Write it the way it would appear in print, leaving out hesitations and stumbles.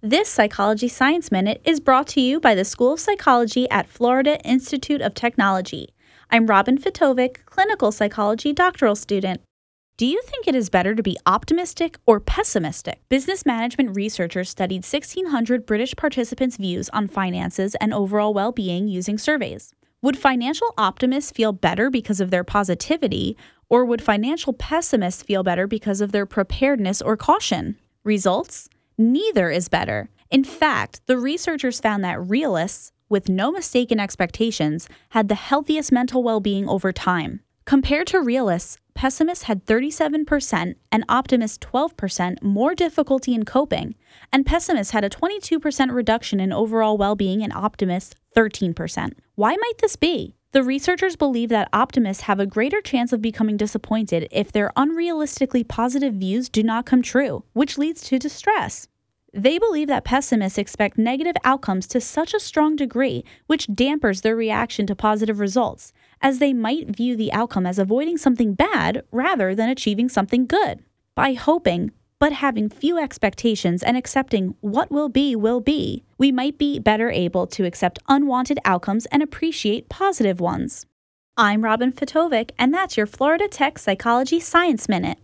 This Psychology Science Minute is brought to you by the School of Psychology at Florida Institute of Technology. I'm Robin Fitovic, clinical psychology doctoral student. Do you think it is better to be optimistic or pessimistic? Business management researchers studied 1,600 British participants' views on finances and overall well-being using surveys. Would financial optimists feel better because of their positivity, or would financial pessimists feel better because of their preparedness or caution? Results? Neither is better. In fact, the researchers found that realists, with no mistaken expectations, had the healthiest mental well-being over time. Compared to realists, pessimists had 37% and optimists 12% more difficulty in coping, and pessimists had a 22% reduction in overall well-being and optimists 13%. Why might this be? The researchers believe that optimists have a greater chance of becoming disappointed if their unrealistically positive views do not come true, which leads to distress. They believe that pessimists expect negative outcomes to such a strong degree, which dampers their reaction to positive results, as they might view the outcome as avoiding something bad rather than achieving something good. By hoping, but having few expectations and accepting what will be, we might be better able to accept unwanted outcomes and appreciate positive ones. I'm Robin Fitovic, and that's your Florida Tech Psychology Science Minute.